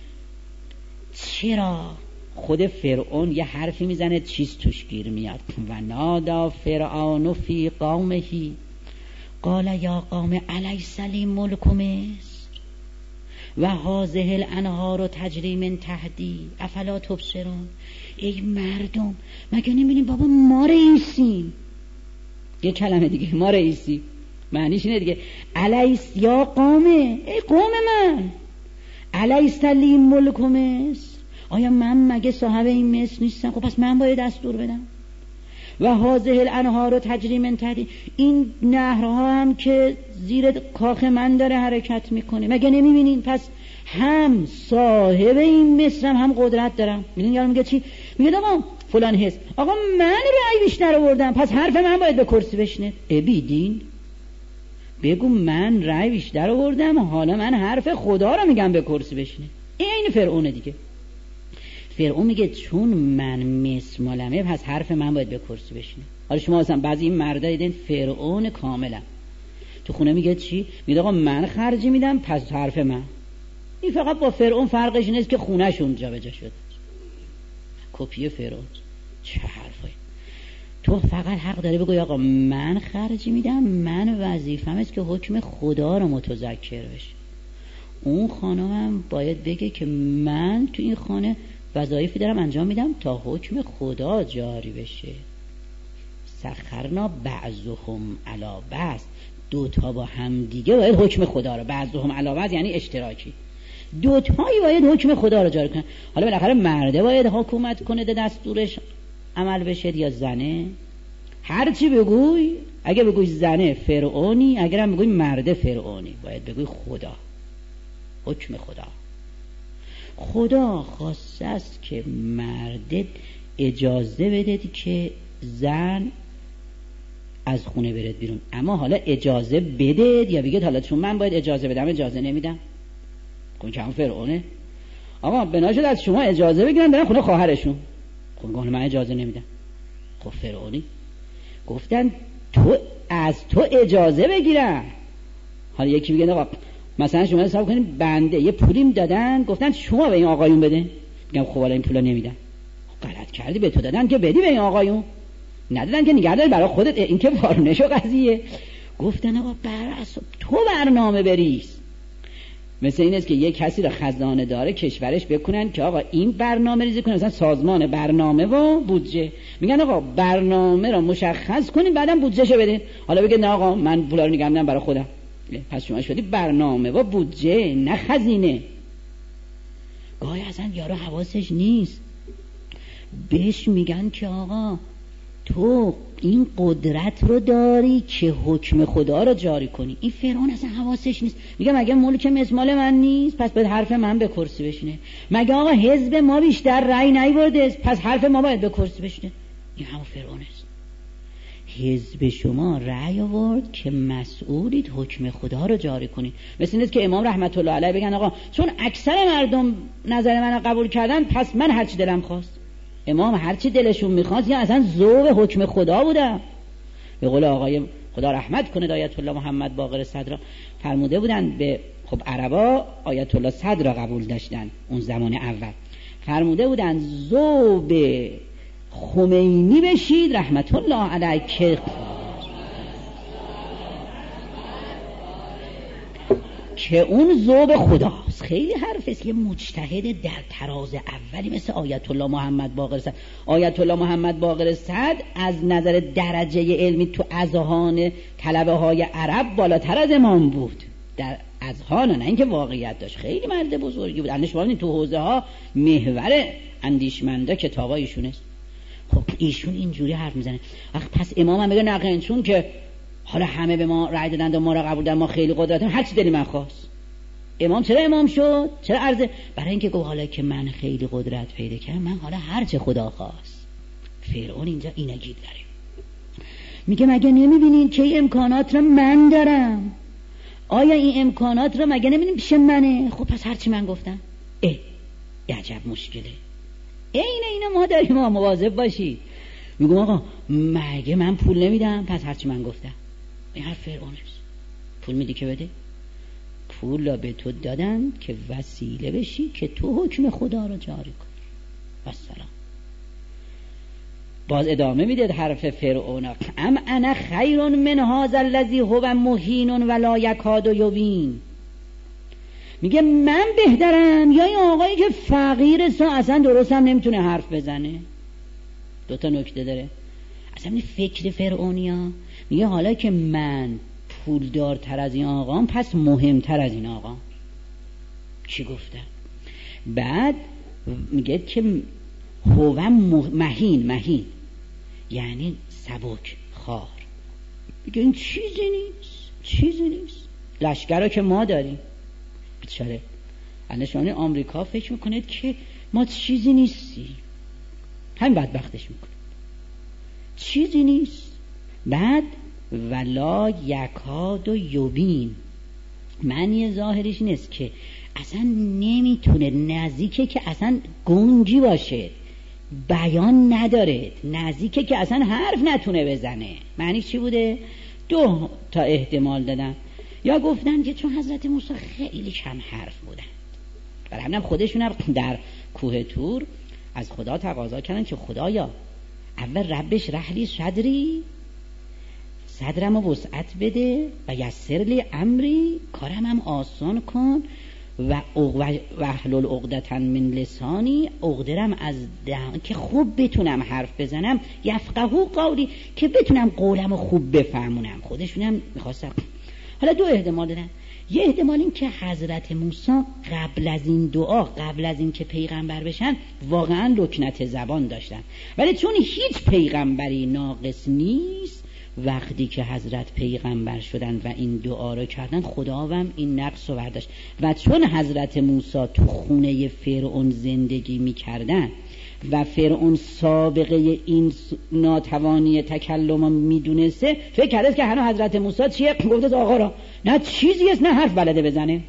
چرا؟ خود فرعون یه حرفی میزنه چیز توش گیر میاد. و نادا فرعون فی قومه قال یا قوم الیس لی ملک مصر و هذه الانهار تجری من تحتی افلا تبصرون. ای مردم مگه نمیبینیم بابا ما رئیسیم؟ یه کلمه دیگه، ما رئیسی، معنیش اینه دیگه. الیس یا قومه، ای قوم من، الیس لی ملک مصر، آیا من مگه صاحب این مصر نیستم؟ خب پس من باید دستور بدم. و هذه الانهار تجری من تحتی، این نهرها هم که زیر کاخ من داره حرکت میکنه، مگه نمیبینین؟ پس هم صاحب این مصرم هم قدرت دارم. میدونی یارو میگه چی؟ میگه آقا فلان حس، آقا من رأی بیشتر آوردم پس حرف من باید به کرسی بشنه. ابیدین بگو من رأی بیشتر آوردم، حالا من حرف خدا رو میگم به کرسی بشنه. این فرعون دیگه. فرعون میگه چون من مصر مالمه پس حرف من باید به کرسی بشینه. حالا شما اصلا بعضی این مردا دیدین فرعون کاملا تو خونه میگه چی؟ میگه آقا من خرجی میدم پس حرف من. این فقط با فرعون فرقش اینه که خونه‌ش اونجا به جا شده. کپی فرعون. چه حرفایی؟ تو فقط حق داری بگوی آقا من خرجی میدم، من وظیفه‌م است که حکم خدا رو متذکر بشه. اون خانمم باید بگه که من تو این خانه وظایفی دارم انجام میدم تا حکم خدا جاری بشه. سخرنا بعضهم علی بعض، دو تا با هم دیگه باید حکم خدا رو، بعضهم علی بعض یعنی اشتراکی، دو تایی باید حکم خدا رو جاری کنن. حالا بالاخره مرده باید حکومت کنه، ده دستورش عمل بشه یا زنه؟ هر چی بگوی، اگه بگوی زنه فرعونی، اگر هم بگوی مرده فرعونی، باید بگوی خدا، حکم خدا. خدا خواسته است که مرد اجازه بدید که زن از خونه برد بیرون، اما حالا اجازه بدید یا بگید حالا چون من باید اجازه بدم اجازه نمیدم. کن که هم فرعونه. آقا بنا شد از شما اجازه بگیرن برن خونه خواهرشون. خب گفت من اجازه نمیدم. خب فرعونی. گفتن تو از تو اجازه بگیرن. حالا یکی میگه آقا مثلا شما حساب کنین بنده یه پولیم دادن گفتن شما به این آقایون بده، میگم خب حالا این پولا نمیدن. غلط کردی، به تو دادن که بدی به این آقایون، ندادن که نگه داری برای خودت، این که وارونشو قضیه. گفتن آقا بر تو برنامه بریز. مثل این است که یک کسی را خزانه داره کشورش بکنن که آقا این برنامه ریزی کنه، مثلا سازمان برنامه و بودجه، میگن آقا برنامه را مشخص کنین بعدم بودجهشو بدین. حالا بگه نه آقا من پولا رو نگه می‌دارم برای خودم. پس شما شدی برنامه و بودجه نه خزینه. گاهی اصلا یارو حواسش نیست، بهش میگن که آقا تو این قدرت رو داری که حکم خدا رو جاری کنی. این فرعون اصلا حواسش نیست، میگه مگه ملک مصر مال من نیست پس به حرف من به کرسی بشینه؟ مگه آقا حزب ما بیشتر رأی نیاورده پس حرف ما باید به کرسی بشینه؟ این همون فرعون است. حزب شما رأی آورد که مسئولید حکم خدا رو جاری کنید. مثل اینه که امام رحمت الله علیه بگن آقا چون اکثر مردم نظر من رو قبول کردن پس من هرچی دلم خواست. امام هرچی دلشون میخواست یا اصلا ذوق حکم خدا بودن. به قول آقای خدا رحمت کنه آیت الله محمد باقر صدر فرموده بودن به خب عربا آیت الله صدر را قبول داشتن اون زمان اول، فرموده بودن ذوق خمینی بشید رحمت الله علیه که که اون ذوق خداست. خیلی حرف است. یه مجتهد در تراز اولی مثل آیت الله محمد باقر صدر. آیت الله محمد باقر صدر از نظر درجه علمی تو اذهان طلبه های عرب بالاتر از امام بود، در اذهان، نه اینکه واقعیت داشت. خیلی مرد بزرگی بود. اندیشمندان تو حوزه ها محور اندیشمندا کتابایشون است. خب ایشون اینجوری حرف میزنه. پس امام هم بگه نقین چون که حالا همه به ما رأی دادند و ما را قبول دادن، ما خیلی قدرتیم، هر چی دلی من خواست. امام چرا امام شد؟ چرا عرضه؟ برای اینکه گفت حالا که من خیلی قدرت پیدا کردم من حالا هر چه خدا خواست. فرعون اینجا اینگی داره، میگه مگه نمیبینین که این امکانات رو من دارم؟ آیا این امکانات رو مگه نمیبینین پیش منه؟ خب پس هر چی من گفتم. اه عجب مشکله. این اینا ما داریم، ما مواظب باشید. میگم آقا مگه من پول نمیدم پس هرچی من گفتم؟ این حرف فرعون است. پول میدی که بده؟ پول را به تو دادن که وسیله بشی که تو حکم خدا رو جاری کنی. والسلام. باز ادامه میده حرف فرعون، ام انا خیر من هذا الذی هو مهین ولا یکاد یبین. میگه من بهترم یا این آقایی که فقیر اصلا درست هم نمیتونه حرف بزنه؟ دوتا نکته داره اصلا این فکر فرعونیا. میگه حالا که من پولدارتر از این آقام پس مهمتر از این آقام. چی گفتن؟ بعد میگه که هو مهین، مهین یعنی سبک خار. میگه این چیزی نیست، چیزی نیست. لشکر که ما داریم بیچاره انشانی آمریکا فکر میکنه که ما چیزی نیستی، همین بدبختش میکنه، چیزی نیست. بعد ولا یکاد و یبین، معنی ظاهرش این است که اصلا نمیتونه، نزدیکه که اصلا گنجی باشه، بیان نداره، نزدیکه که اصلا حرف نتونه بزنه. معنی چی بوده؟ دو تا احتمال دادن. یا گفتن که چون حضرت موسی خیلی کم حرف بودن، برای همین خودشون هم در کوه طور از خدا تقاضا کردن که خدایا اول ربش رحلی صدری، صدرم رو وسعت بده و یسر لی امری، کارم هم آسان کن و احلل عقدة من لسانی، عقده‌ام از دهان که خوب بتونم حرف بزنم، یفقهوا قولی که بتونم قولم رو خوب بفهمونم. خودشون هم میخواستن. حالا دو احتمال دادن. یه احتمال این که حضرت موسی قبل از این دعا، قبل از این که پیغمبر بشن، واقعا لکنت زبان داشتن، ولی چون هیچ پیغمبری ناقص نیست، وقتی که حضرت پیغمبر شدن و این دعا رو کردن، خداوند این نقص رو برداشت. و چون حضرت موسی تو خونه فرعون زندگی میکردن و فرعون سابقه این ناتوانی تکلم میدونسته، فکر کرده که هنوز حضرت موسی چیه؟ گفته آقا را نه چیزی است نه حرف بلده بزنه.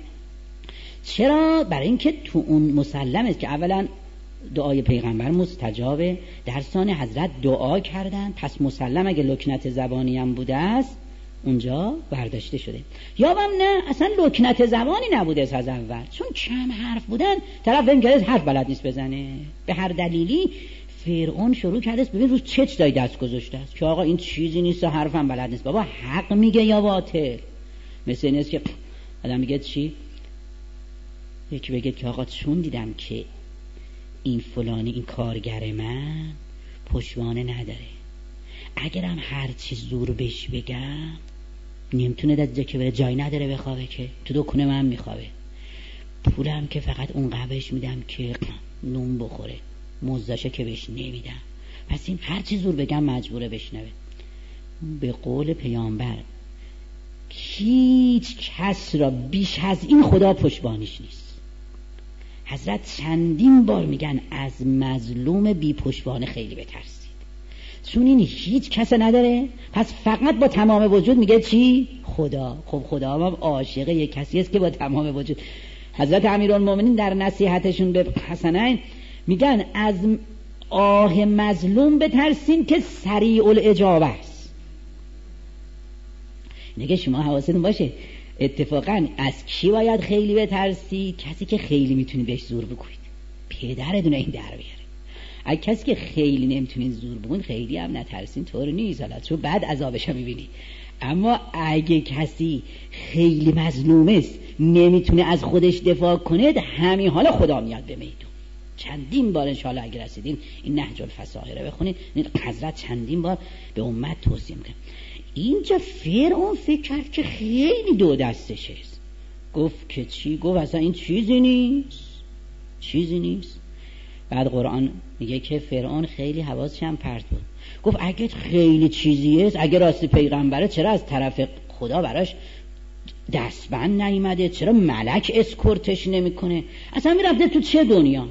چرا؟ برای اینکه تو اون مسلم است که اولا دعای پیغمبر مستجابه، در ثانی حضرت دعا کردن، پس مسلم اگه لکنت زبانی هم بوده است اونجا برداشته شده. یا هم نه اصلا لکنت زبانی نبوده از اول، چون کم حرف بودن طرف فهم کرده حرف بلد نیست بزنه. به هر دلیلی فرعون شروع کرده است ببین روز چه چیزایی دست گذاشته است که آقا این چیزی نیست و حرفم بلد نیست. بابا حق میگه یا باطل؟ مثل این است که آدم میگه چی؟ یکی بگه که آقا چون دیدم که این فلانی این کارگر من پشتوانه نداره، اگرم هر چی زور بهش بگم نمیتونه داد که بره، جای نداره بخوابه، که تو دکونه من میخوابه، پولم که فقط اون قبش میدم که نون بخوره، مزداشه که بهش نمیدم، پس این هر چی زور بگم مجبوره بشنوه. به قول پیامبر هیچ کس را بیش از این خدا پشتبانیش نیست. حضرت چندین بار میگن از مظلوم بی پشتبانه خیلی بترسید، چون این هیچ کس نداره، پس فقط با تمام وجود میگه چی؟ خدا. خب خدا هم عاشق یک کسی است که با تمام وجود. حضرت امیرالمومنین در نصیحتشون به حسنین میگن از آه مظلوم بترسین که سریع الاجابه است. نگه شما حواستون باشه، اتفاقا از کی باید خیلی بترسی؟ کسی که خیلی میتونی بهش زور بکنید، پدرتون این در بیاره. اگه کسی که خیلی نمیتونین زور بکنید خیلی هم نترسین، طور نیست، حالا چون بعد عذابش رو میبینی. اما اگه کسی خیلی مظلوم است نمیتونه از خودش دفاع کنه، همین حالا خدا میاد به میدون. چندین بار انشاءالله اگه رسیدین این نهج الفصاحه رو بخونید، حضرت چندین بار به امت توصیه میکنه. اینجا فرعون فکر کرد که خیلی دو دستش است، گفت که چی؟ گفت اصلا این چیزی نیست، چیزی نیست. بعد قرآن میگه که فرعون خیلی حواسش هم پرت بود، گفت اگه خیلی چیزی است، اگه راستی پیغمبره، چرا از طرف خدا براش دستبند نیامده؟ چرا ملک اسکورتش نمیکنه؟ اصلا میرفته تو چه دنیا؟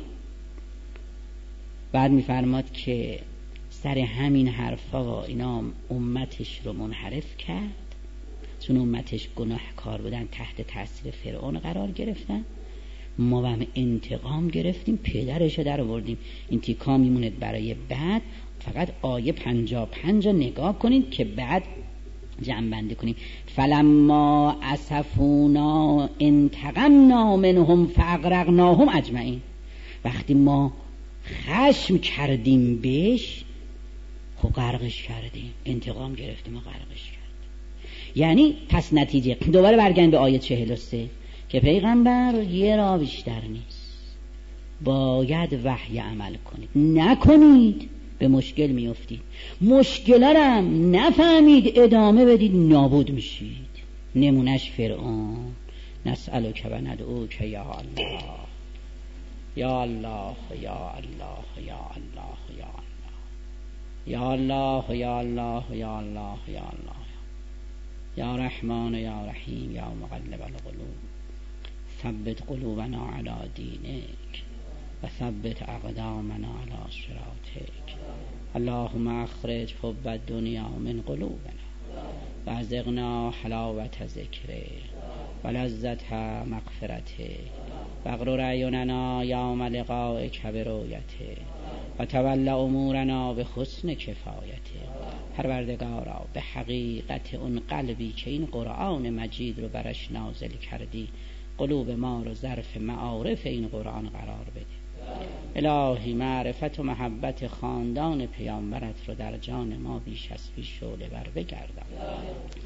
بعد میفرماد که سر همین حرفا و اینا امتش رو منحرف کرد، چون امتش گناهکار بودن، تحت تاثیر فرعون قرار گرفتن. ما هم انتقام گرفتیم، پدرش رو در آوردیم. این تیکا میمونه برای بعد، فقط آیه پنجا پنجا نگاه کنید که بعد جمع کنیم. فلما اسفونا انتقمنا منهم فاغرقناهم اجمعین. وقتی ما خشم کردیم بهش، خب غرقش کردیم، انتقام گرفتیم و غرقش کردیم. یعنی پس نتیجه دوباره برگردیم به آیه چهل و سه که پیغمبر یه راه بیشتر نیست، باید وحی عمل کنید، نکنید به مشکل میافتید، مشکلارم نفهمید ادامه بدید نابود میشید. نمونش فرعون. نسألک و ندعوک یا الله یا الله یا الله یا الله یا الله یا الله یا الله یا الله یا الله یا رحمان یا رحیم یا مقلب القلوب ثبت قلوبنا علی دینک و ثبت اقدامنا علی صراطک. اللهم اخرج حب الدنیا من قلوبنا و ازغنا حلاوت ذکرک و لذت مغفرتک و اغرر اعیننا یوم لقائک برؤیتک و تول امورنا به حسن کفایته. پروردگارا به حقیقت اون قلبی که این قرآن مجید رو برش نازل کردی، قلوب ما رو ظرف معارف این قرآن قرار بده. الهی معرفت و محبت خاندان پیامبرت رو در جان ما بیش از پیش شعله بر بگردان.